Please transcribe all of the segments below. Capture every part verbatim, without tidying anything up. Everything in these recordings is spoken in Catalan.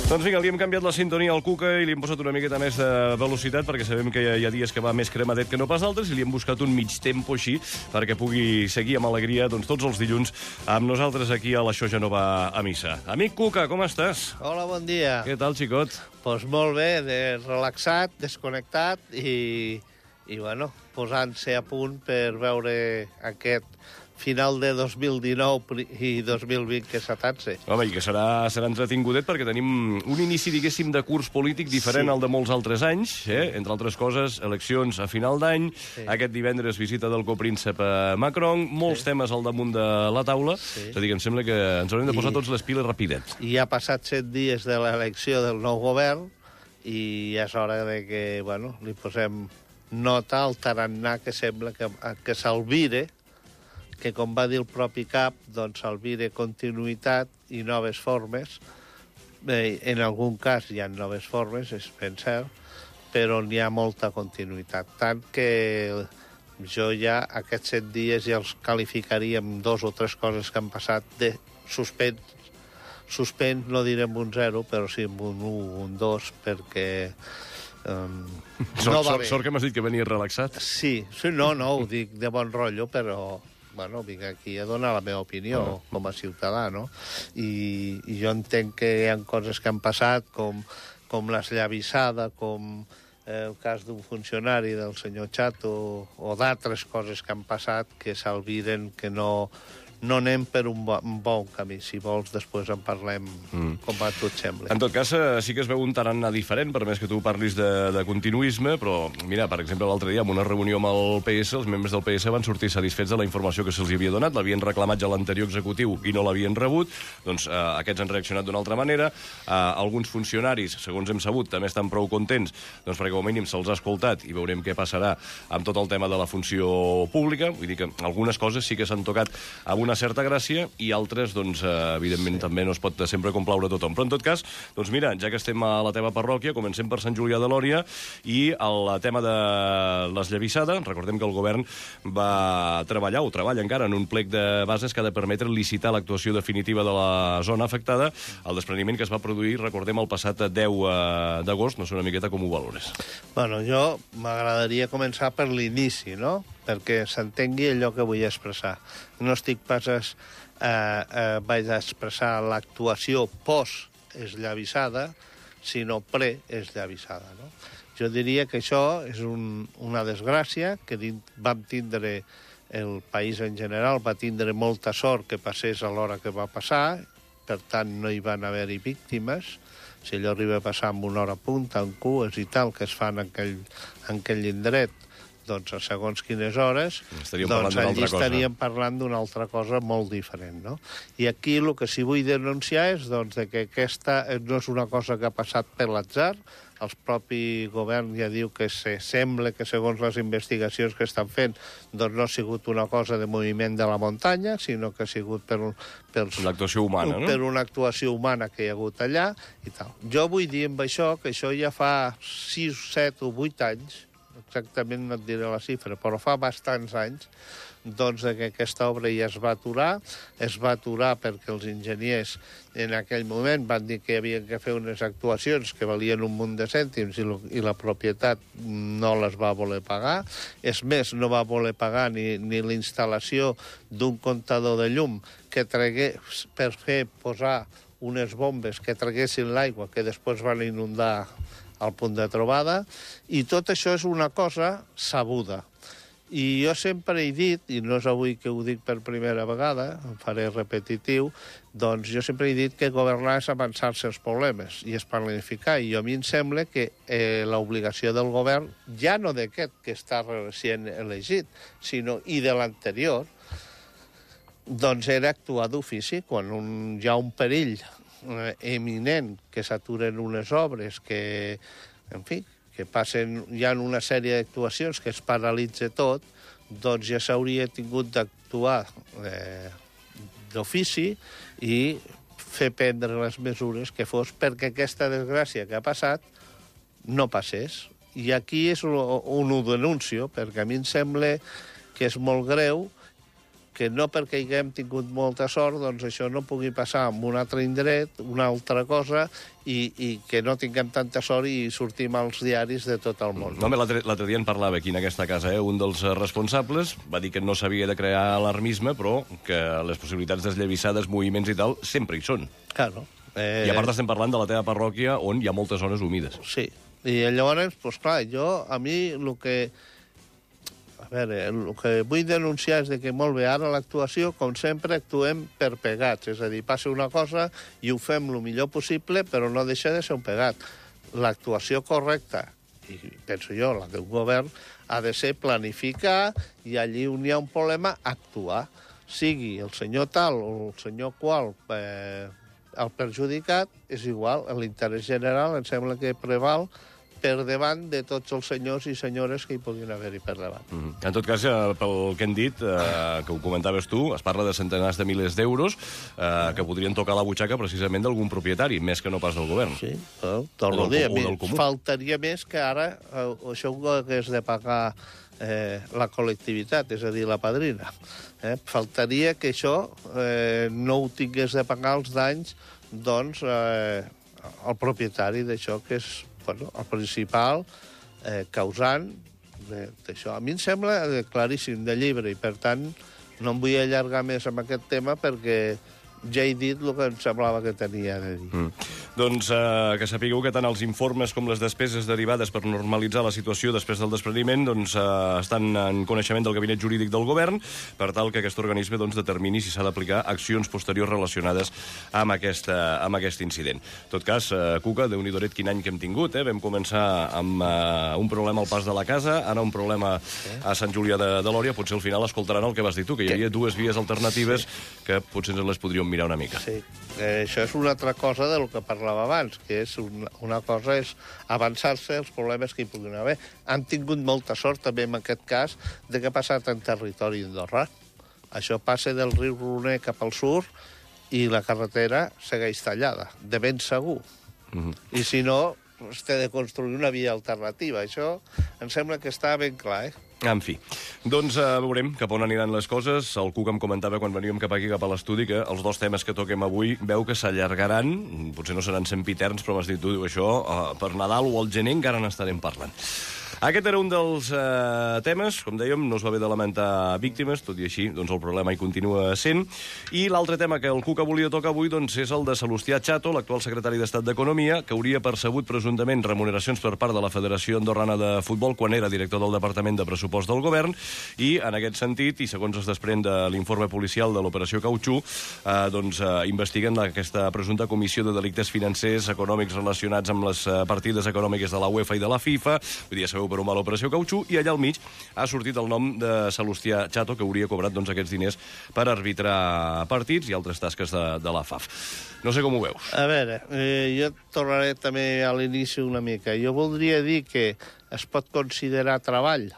Doncs vinga, li hem canviat la sintonia al Cuca i li hem posat una miqueta més de velocitat perquè sabem que hi ha dies que va més cremadet que no pas altres i li hem buscat un mig tempo així perquè pugui seguir amb alegria doncs, tots els dilluns amb nosaltres aquí a l'Això ja no va a missa. Amic Cuca, com estàs? Hola, bon dia. Què tal, xicot? Doncs pues molt bé, de relaxat, desconnectat i, i bueno, posant-se a punt per veure aquest final de dos mil dinou i dos mil vint que s'atanse. Home, i que serà, serà entretingudet perquè tenim un inici, diguéssim, de curs polític diferent sí. al de molts altres anys, eh? Entre altres coses, eleccions a final d'any, sí. aquest divendres visita del copríncep a Macron, molts sí. temes al damunt de la taula, sí. és a dir, que em sembla que ens haurem de posar I, tots les piles rapidet. I ha passat set dies de l'elecció del nou govern i ja és hora de que, bueno, li posem nota al tarannà que sembla que, que s'alvire, que, com va dir el propi cap, doncs albire continuïtat i noves formes. Bé, en algun cas hi ha noves formes, és ben cert, però n'hi ha molta continuïtat. Tant que jo ja aquests set dies ja els qualificaria amb dos o tres coses que han passat de suspens. Suspens no direm un zero, però sí amb un un, un dos, perquè... Um, sort, no sort, sort que m'has dit que venies relaxat. Sí, sí, no, no, ho dic de bon rotllo, però... Bueno, vinc aquí a donar la meva opinió uh -huh. com a ciutadà, no? I, I jo entenc que hi ha coses que han passat, com, com l'esllavissada, com eh, el cas d'un funcionari del senyor Chato, o d'altres coses que han passat que s'alviren, que no... no anem per un, bo, un bon camí. Si vols, després en parlem mm. com a tu et sembla. En tot cas, sí que es veu un tarannà diferent, per més que tu parlis de, de continuisme, però, mira, per exemple, l'altre dia, en una reunió amb el P S, els membres del P S van sortir satisfets de la informació que se'ls havia donat, l'havien reclamat ja l'anterior executiu i no l'havien rebut, doncs eh, aquests han reaccionat d'una altra manera, eh, alguns funcionaris, segons hem sabut, també estan prou contents, doncs perquè com a mínim se'ls ha escoltat i veurem què passarà amb tot el tema de la funció pública, vull dir que algunes coses sí que s'han tocat amb una una certa gràcia i altres, doncs, eh, evidentment, sí. també no es pot sempre complaure a tothom. Però, en tot cas, doncs mira, ja que estem a la teva parròquia, comencem per Sant Julià de Lòria i el tema de l'esllavissada, recordem que el govern va treballar, o treballa encara, en un plec de bases que ha de permetre licitar l'actuació definitiva de la zona afectada, el despreniment que es va produir, recordem, el passat deu d'agost, no sé una miqueta com ho valores. Bueno, jo m'agradaria començar per l'inici, no?, perquè s'entengui allò que vull expressar. No estic pas a, eh, eh, vaig a expressar l'actuació post-esllavissada, sinó pre-esllavissada, no? Jo diria que això és un, una desgràcia, que vam tindre, el país en general va tindre molta sort que passés a l'hora que va passar, per tant no hi van haver-hi víctimes. Si allò arriba a passar amb una hora punta, en cues i tal, que es fan en aquell, en aquell indret, doncs a segons quines hores, estaríem doncs allí cosa. estaríem parlant d'una altra cosa molt diferent, no? I aquí el que sí vull denunciar és doncs, que aquesta no és una cosa que ha passat per l'atzar. El propi govern ja diu que se sembla que, segons les investigacions que estan fent, doncs no ha sigut una cosa de moviment de la muntanya, sinó que ha sigut per, per, una actuació humana, no? per una actuació humana que hi ha hagut allà i tal. Jo vull dir amb això que això ja fa sis, set o vuit anys, exactament no et diré la xifra, però fa bastants anys, doncs que aquesta obra ja es va aturar. Es va aturar perquè els enginyers en aquell moment van dir que havien de fer unes actuacions que valien un munt de cèntims i, lo, i la propietat no les va voler pagar. És més, no va voler pagar ni, ni la instal·lació d'un comptador de llum que tragués per fer posar unes bombes que traguessin l'aigua que després van inundar al punt de trobada, i tot això és una cosa sabuda. I jo sempre he dit, i no és avui que ho dic per primera vegada, em faré repetitiu, doncs jo sempre he dit que governar és avançar-se els problemes i és planificar, i a mi em sembla que eh, l'obligació del govern, ja no d'aquest que està recient elegit, sinó i de l'anterior, doncs era actuar d'ofici quan un, hi ha un perill eminent, que s'aturen unes obres, que, en fi, que passen, hi ha una sèrie d'actuacions que es paralitza tot, doncs ja s'hauria tingut d'actuar eh, d'ofici i fer prendre les mesures que fos perquè aquesta desgràcia que ha passat no passés. I aquí és un, un ho denuncio, perquè a mi em sembla que és molt greu que no perquè haguem tingut molta sort, doncs això no pugui passar en un altre indret, una altra cosa, i, i que no tinguem tanta sort i sortim als diaris de tot el món. No, l'altre dia en parlava aquí en aquesta casa, eh? Un dels responsables va dir que no s'havia de crear alarmisme, però que les possibilitats d'esllavissades, moviments i tal, sempre hi són. Claro. Eh... I a part estem parlant de la teva parròquia on hi ha moltes zones humides. Sí, i llavors, doncs clar, jo, a mi, el que... A veure, el que vull denunciar és que molt bé, ara l'actuació, com sempre, actuem per pegats. És a dir, passa una cosa i ho fem el millor possible, però no deixa de ser un pegat. L'actuació correcta, i penso jo, la d'un govern, ha de ser planificar i allí on hi ha un problema, actuar. Sigui el senyor tal o el senyor qual eh, el perjudicat, és igual, l'interès general em sembla que preval per davant de tots els senyors i senyores que hi puguin haver-hi per davant. Mm -hmm. En tot cas, eh, pel que hem dit, eh, que ho comentaves tu, es parla de centenars de milers d'euros eh, que podrien tocar la butxaca precisament d'algun propietari, més que no pas del govern. Sí, no, torno a dir, faltaria més que ara eh, això ho hagués de pagar eh, la col·lectivitat, és a dir, la padrina. Eh? Faltaria que això eh, no ho tingués de pagar els danys doncs, eh, el propietari d'això, que és bueno, el principal eh, causant d'això. A mi em sembla claríssim de llibre i, per tant, no em vull allargar més amb aquest tema perquè ja he dit el que em semblava que tenia de dir. Mm. Doncs eh, que sapigueu que tant els informes com les despeses derivades per normalitzar la situació després del despreniment doncs, eh, estan en coneixement del gabinet jurídic del govern per tal que aquest organisme doncs, determini si s'ha d'aplicar accions posteriors relacionades amb, aquesta, amb aquest incident. En tot cas, eh, Cuca, déu-n'hi-do quin any que hem tingut. Eh? Vam començar amb eh, un problema al pas de la casa, ara un problema a Sant Julià de, de Lòria. Potser al final escoltaran el que vas dir tu, que hi havia dues vies alternatives que potser ens les podríem mirar una mica. Sí, eh, això és una altra cosa del que parlava abans, que és una, una cosa és avançar-se els problemes que hi puguin haver. Han tingut molta sort també en aquest cas de que ha passat en territori andorrà. Això passa del riu Roner cap al sud i la carretera segueix tallada, de ben segur. Mm-hmm. I si no, es té de construir una via alternativa. Això em sembla que està ben clar, eh? En fi, doncs uh, veurem cap on aniran les coses. El Cuc em comentava quan veníem cap aquí, cap a l'estudi, que els dos temes que toquem avui veu que s'allargaran, potser no seran sempiterns, però m'has dit tu, diu això, uh, per Nadal o al gener encara n'estarem parlant. Aquest era un dels eh, temes, com dèiem, no es va haver de lamentar víctimes, tot i així, doncs el problema hi continua sent. I l'altre tema que el Cuca volia tocar avui doncs, és el de Salustià Chato, l'actual secretari d'Estat d'Economia, que hauria percebut presumptament remuneracions per part de la Federació Andorrana de Futbol quan era director del Departament de Pressupost del Govern, i en aquest sentit, i segons es desprèn de l'informe policial de l'Operació Cautxú, eh, doncs eh, investiguen aquesta presumpta comissió de delictes financers econòmics relacionats amb les eh, partides econòmiques de la UEFA i de la FIFA. Vull dir, ja sabeu per on va l'Operació Cautxú, i allà al mig ha sortit el nom de Salustià Chato, que hauria cobrat doncs, aquests diners per arbitrar partits i altres tasques de, de la F A F. No sé com ho veus. A veure, eh, jo tornaré també a l'inici una mica. Jo voldria dir que es pot considerar treball,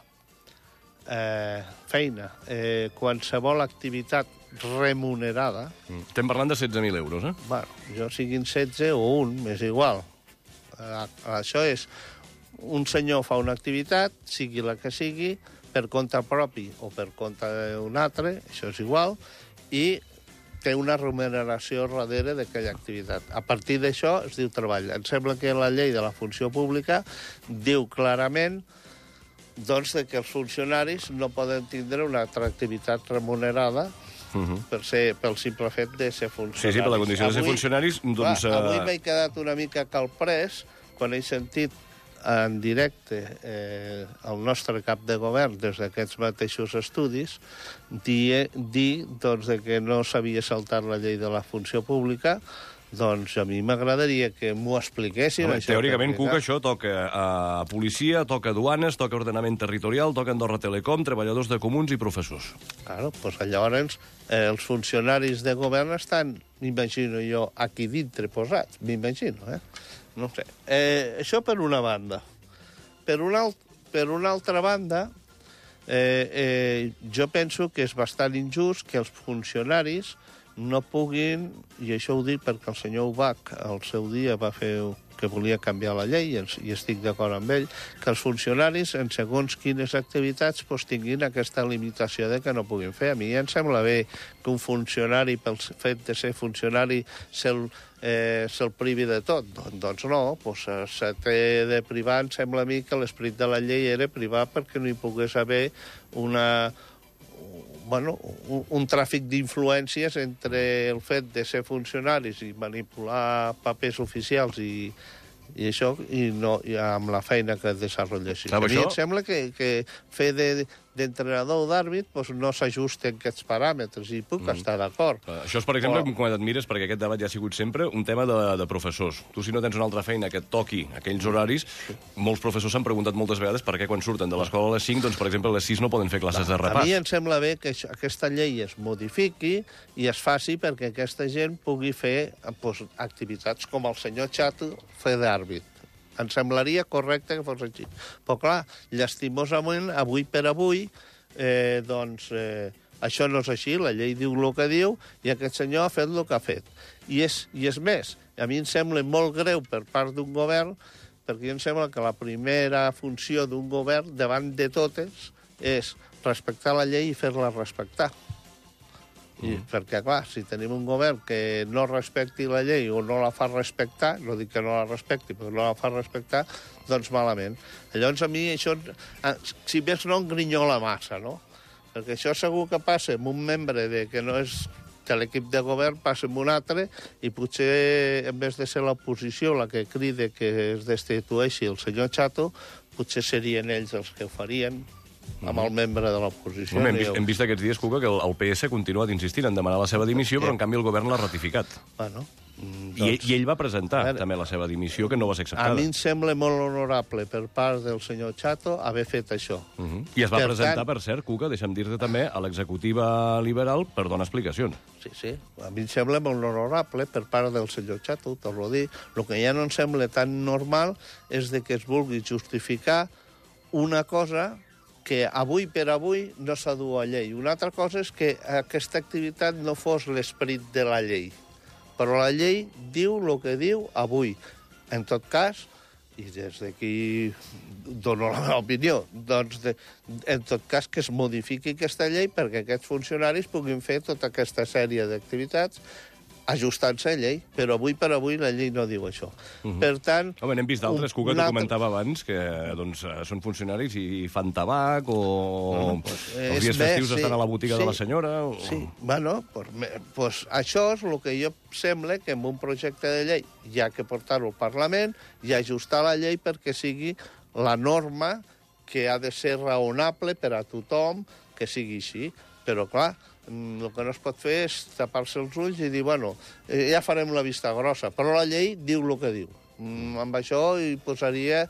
eh, feina, eh, qualsevol activitat remunerada. Mm. Estem parlant de setze mil euros, eh? Bueno, jo siguin setze o un, m'és igual. Eh, això és, un senyor fa una activitat, sigui la que sigui, per compte propi o per compte d'un altre, això és igual, i té una remuneració darrere d'aquella activitat. A partir d'això es diu treball. Em sembla que la llei de la funció pública diu clarament doncs, que els funcionaris no poden tindre una altra activitat remunerada uh-huh. per ser, pel simple fet de ser funcionaris. Sí, sí, per la condició avui, de ser funcionaris... Doncs, clar, avui m'he quedat una mica calprès quan he sentit en directe eh, el nostre cap de govern des d'aquests mateixos estudis dir, dir doncs, que no s'havia saltat la llei de la funció pública. Doncs a mi m'agradaria que m'ho expliquessin. Home, això, teòricament, Cuca, això toca a uh, policia, toca duanes, toca ordenament territorial, toca Andorra Telecom, treballadors de comuns i professors. Claro, doncs llavors eh, els funcionaris de govern estan, m'imagino jo, aquí dintre posats, m'imagino, eh? No sé. Eh, això per una banda. Per una, per una altra banda, eh, eh, jo penso que és bastant injust que els funcionaris no puguin, i això ho dic perquè el senyor Ubach al seu dia va fer que volia canviar la llei, i estic d'acord amb ell, que els funcionaris, en segons quines activitats, doncs, tinguin aquesta limitació de que no puguin fer. A mi em sembla bé que un funcionari, pel fet de ser funcionari, se'l eh, se privi de tot. Doncs no, doncs, se té de privar, em sembla a mi que l'esperit de la llei era privar perquè no hi pogués haver una... bueno, un, un tràfic d'influències entre el fet de ser funcionaris i manipular papers oficials i, i això, i, no, i amb la feina que desenvolupessin. A mi això... em sembla que, que fer de, d'entrenador o d'àrbit pues, no s'ajusta en aquests paràmetres, i puc mm. estar d'acord. Això és, per exemple, Però... quan et mires, perquè aquest debat ja ha sigut sempre un tema de, de professors. Tu, si no tens una altra feina que et toqui aquells horaris, molts professors s'han preguntat moltes vegades per què quan surten de l'escola a les cinc, doncs, per exemple, a les sis no poden fer classes de repàs. A mi em sembla bé que aquesta llei es modifiqui i es faci perquè aquesta gent pugui fer pues, activitats com el senyor Chato fer d'àrbit. Em semblaria correcte que fos així. Però, clar, llastimosament, avui per avui, eh, doncs, eh, això no és així, la llei diu el que diu i aquest senyor ha fet el que ha fet. I és, i és més, a mi em sembla molt greu per part d'un govern, perquè em sembla que la primera funció d'un govern, davant de totes, és respectar la llei i fer-la respectar. I, mm. Perquè, clar, si tenim un govern que no respecti la llei o no la fa respectar, no dic que no la respecti, però no la fa respectar, doncs malament. Llavors, a mi això, si més no, em grinyola massa, no? Perquè això segur que passa amb un membre de, que no és de l'equip de govern, passa amb un altre, i potser, en vez de ser l'oposició la que crida que es destitueixi el senyor Chato, potser serien ells els que ho farien, amb el membre de l'oposició. Hem, vist, hem vist aquests dies, Cuca, que el, el P S ha continuat insistint en demanar la seva dimissió, però en canvi el govern l'ha ratificat. Bueno, doncs... I, I ell va presentar veure, també la seva dimissió, que no va ser acceptada. A mi em sembla molt honorable per part del senyor Chato haver fet això. Uh -huh. I es va per presentar, tant... per cert, Cuca, deixa'm dir-te també, a l'executiva liberal per donar explicacions. Sí, sí. A mi em sembla molt honorable per part del senyor Chato, torno a dir. El que ja no em sembla tan normal és de que es vulgui justificar una cosa que avui per avui no s'ha dut a llei. Una altra cosa és que aquesta activitat no fos l'esperit de la llei. Però la llei diu el que diu avui. En tot cas, i des d'aquí dono la meva opinió, doncs de, en tot cas que es modifiqui aquesta llei perquè aquests funcionaris puguin fer tota aquesta sèrie d'activitats ajustant-se a llei, però avui per avui la llei no diu això. Uh -huh. Per tant... Home, n'hem vist d'altres, Cuca, que comentava abans, que doncs, són funcionaris i fan tabac, o bueno, pues, els dies festius sí, estan a la botiga sí, de la senyora... O... Sí, bueno, pues, pues això és el que jo sembla que en un projecte de llei hi ha que portar-ho al Parlament i ajustar la llei perquè sigui la norma que ha de ser raonable per a tothom que sigui així. Però, clar, el que no es pot fer és tapar-se els ulls i dir, bueno, ja farem la vista grossa, però la llei diu el que diu. Mm, amb això hi posaria,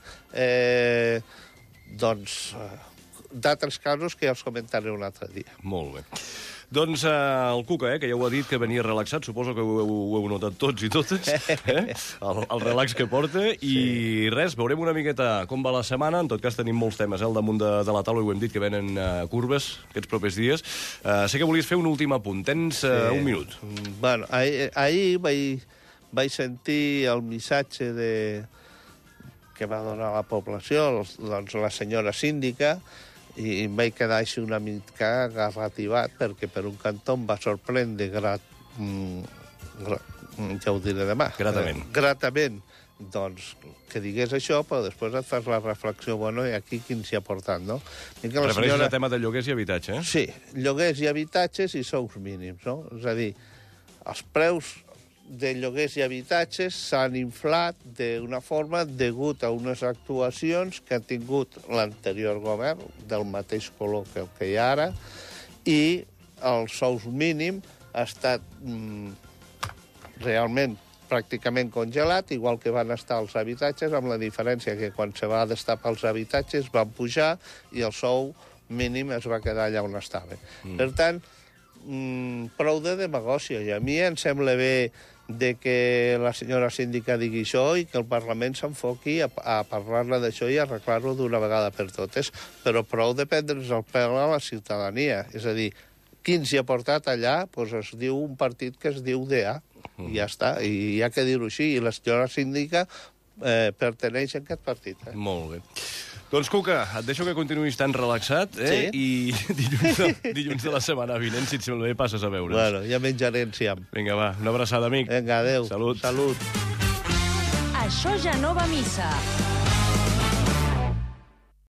eh, doncs, d'altres casos que ja els comentaré un altre dia. Molt bé. Doncs uh, el Cuca, eh, que ja ho ha dit, que venia relaxat, suposo que ho heu, ho heu notat tots i totes, eh? el, el relax que porta, i sí. Res, veurem una miqueta com va la setmana. En tot cas tenim molts temes eh, al damunt de, de la taula, i ho hem dit, que venen uh, curves aquests propers dies. Uh, sé que volies fer un últim apunt, tens uh, sí. un minut. Bueno, ahir, ahir vaig, vaig sentir el missatge de... que va donar a la població, doncs la senyora síndica, i em vaig quedar així una mica garrativat, perquè per un cantó em va sorprendre grat... gra... ja ho diré demà. Gratament. Eh, gratament. Doncs que digués això, però després et fas la reflexió, bueno, i aquí quin s'hi ha portat, no? Refereixes senyora... al tema de lloguers i habitatge, eh? Sí, lloguers i habitatges i sous mínims, no? És a dir, els preus de lloguers i habitatges s'han inflat d'una forma degut a unes actuacions que ha tingut l'anterior govern, del mateix color que el que hi ha ara, i el sous mínim ha estat mm, realment pràcticament congelat, igual que van estar els habitatges, amb la diferència que quan se va destapar els habitatges van pujar i el sou mínim es va quedar allà on estava. Mm. Per tant, mm, prou de demagògia. I a mi em sembla bé de que la senyora síndica digui això i que el Parlament s'enfoqui a, a parlar-ne d'això i arreglar-lo d'una vegada per totes, però prou de prendre's el pèl a la ciutadania. És a dir, qui ens hi ha portat allà, doncs es diu un partit que es diu D A, mm. i ja està, i hi ha que dir-ho així. I la senyora síndica eh, perteneix a aquest partit. Eh? Molt bé. Doncs, Cuca, et deixo que continuïs tan relaxat, eh? Sí. I dilluns de, dilluns de la setmana vinent, si et sembla bé, passes a veure'ns. Bueno, ja menjaré enciam. Vinga, va, una abraçada, amic. Vinga, adéu. Salut. Salut. Això ja no va a missa.